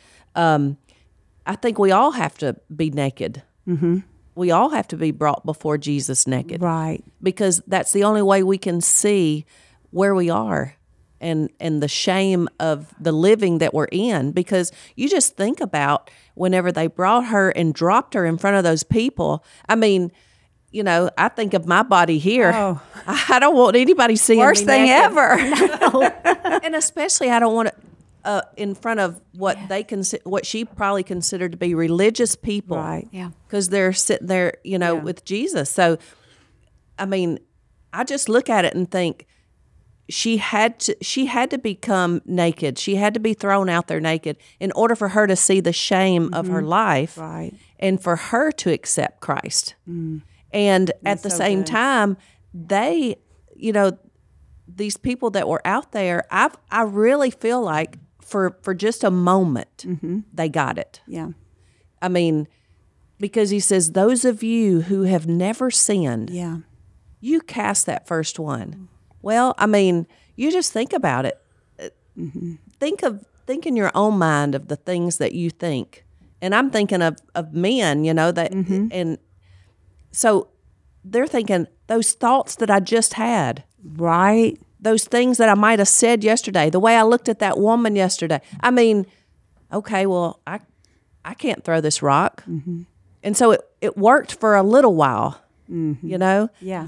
I think we all have to be naked. We all have to be brought before Jesus naked. Right. Because that's the only way we can see where we are and the shame of the living that we're in. Because you just think about whenever they brought her and dropped her in front of those people. I mean, I think of my body here. Oh. I don't want anybody seeing Worst me thing naked. ever. And especially I don't want it in front of what what she probably considered to be religious people. Right. Yeah. Because they're sitting there, with Jesus. So, I mean, I just look at it and think she had to become naked. She had to be thrown out there naked in order for her to see the shame of her life, Right. and for her to accept Christ. And at the so same good. time, they, these people that were out there, I really feel like for just a moment, they got it. Yeah. I mean, because he says, those of you who have never sinned, Yeah. you cast that first one. Well, I mean, you just think about it. Think in your own mind of the things that you think. And I'm thinking of men, that, and so they're thinking those thoughts that I just had, Right. those things that I might have said yesterday, the way I looked at that woman yesterday. I mean, okay, well, I can't throw this rock. And so it worked for a little while, Yeah.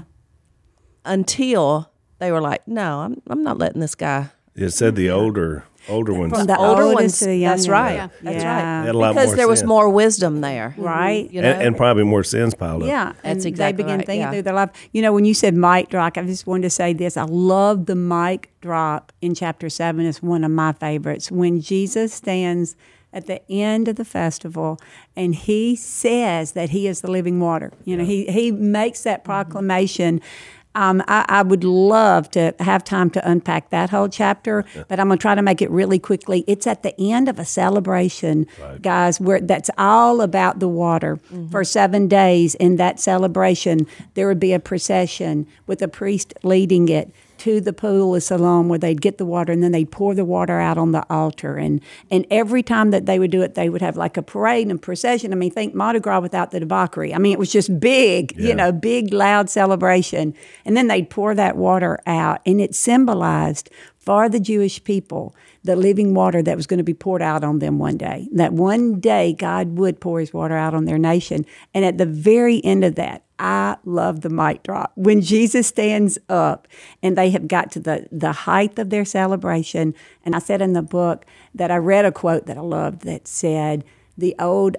until they were like, no, I'm not letting this guy. It said the older ones. From the Older oldest ones, to the that's youngest. right. Yeah. That's Yeah. right. Had a lot Because more there was sin. more wisdom there. Right. And probably more sins piled up. Yeah, That's and exactly they begin right, thinking yeah. through their life. When you said mic drop, I just wanted to say this. I love the mic drop in chapter 7. It's one of my favorites. When Jesus stands at the end of the festival and he says that he is the living water. He makes that proclamation. I would love to have time to unpack that whole chapter, but I'm going to try to make it really quickly. It's at the end of a celebration, guys, where that's all about the water. For 7 days in that celebration, there would be a procession with a priest leading it to the pool of Siloam where they'd get the water and then they'd pour the water out on the altar. And every time that they would do it, they would have like a parade and procession. I mean, think Mardi Gras without the debauchery. I mean, it was just big, big, loud celebration. And then they'd pour that water out, and it symbolized for the Jewish people the living water that was going to be poured out on them one day. That one day God would pour his water out on their nation. And at the very end of that, I love the mic drop. When Jesus stands up and they have got to the height of their celebration, and I said in the book that I read a quote that I loved that said, in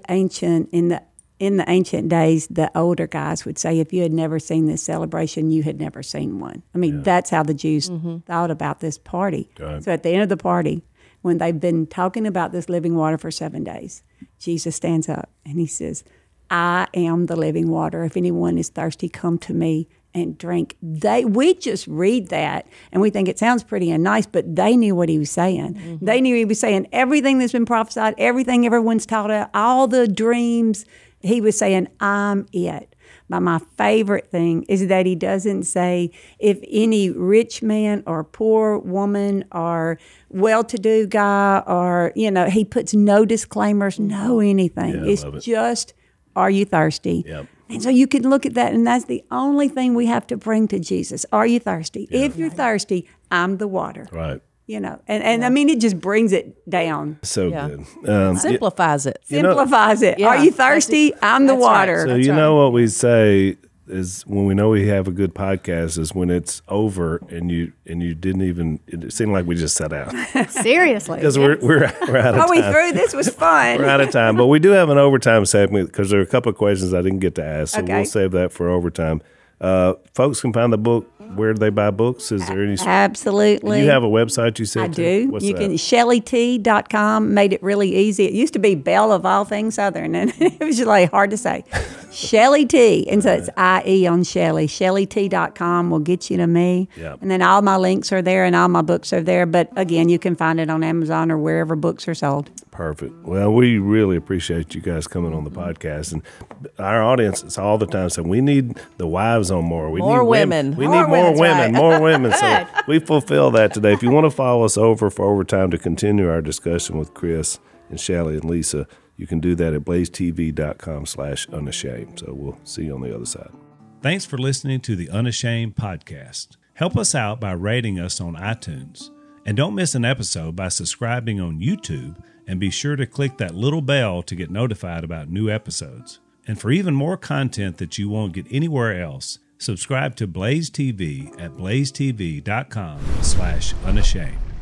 the ancient days, the older guys would say, if you had never seen this celebration, you had never seen one. I mean, that's how the Jews thought about this party. Right. So at the end of the party, when they've been talking about this living water for 7 days, Jesus stands up and he says, I am the living water. If anyone is thirsty, come to me and drink. We just read that and we think it sounds pretty and nice, but they knew what he was saying. They knew he was saying everything that's been prophesied, everything everyone's taught about, all the dreams. He was saying, I'm it. But my favorite thing is that he doesn't say if any rich man or poor woman or well-to-do guy or, he puts no disclaimers, no anything. Yeah, I It's love it. just, are you thirsty? Yep. And so you can look at that, and that's the only thing we have to bring to Jesus. Are you thirsty? If you're thirsty, I'm the water. Right. And I mean, it just brings it down. So Yeah. good. Simplifies it. Simplifies it. Yeah, Are you thirsty? I'm the that's right. water. So you know what we say is when we know we have a good podcast is when it's over and you didn't even, it seemed like we just sat out Seriously. because we're out of Are we time. through? This was fun. We're out of time, but we do have an overtime segment because there are a couple of questions I didn't get to ask, so Okay. we'll save that for overtime. Folks can find the book. Where do they buy books? Is there any? Absolutely. You have a website you said? I do. What's You that? can ShellyT.com made it really easy. It used to be Belle of all things Southern, and it was just like hard to say. Shelly T. And so it's IE on Shelly. ShellyT.com will get you to me. Yep. And then all my links are there and all my books are there. But again, you can find it on Amazon or wherever books are sold. Perfect. Well, we really appreciate you guys coming on the podcast. And our audience is all the time saying, we need the wives on more. We More need women. We More need more women, women, that's right. more women. So we fulfill that today. If you want to follow us over for overtime to continue our discussion with Chris and Shelly and Lisa, you can do that at blazetv.com/unashamed. So we'll see you on the other side. Thanks for listening to the Unashamed podcast. Help us out by rating us on iTunes. And don't miss an episode by subscribing on YouTube, and be sure to click that little bell to get notified about new episodes. And for even more content that you won't get anywhere else, subscribe to Blaze TV at blazetv.com/unashamed.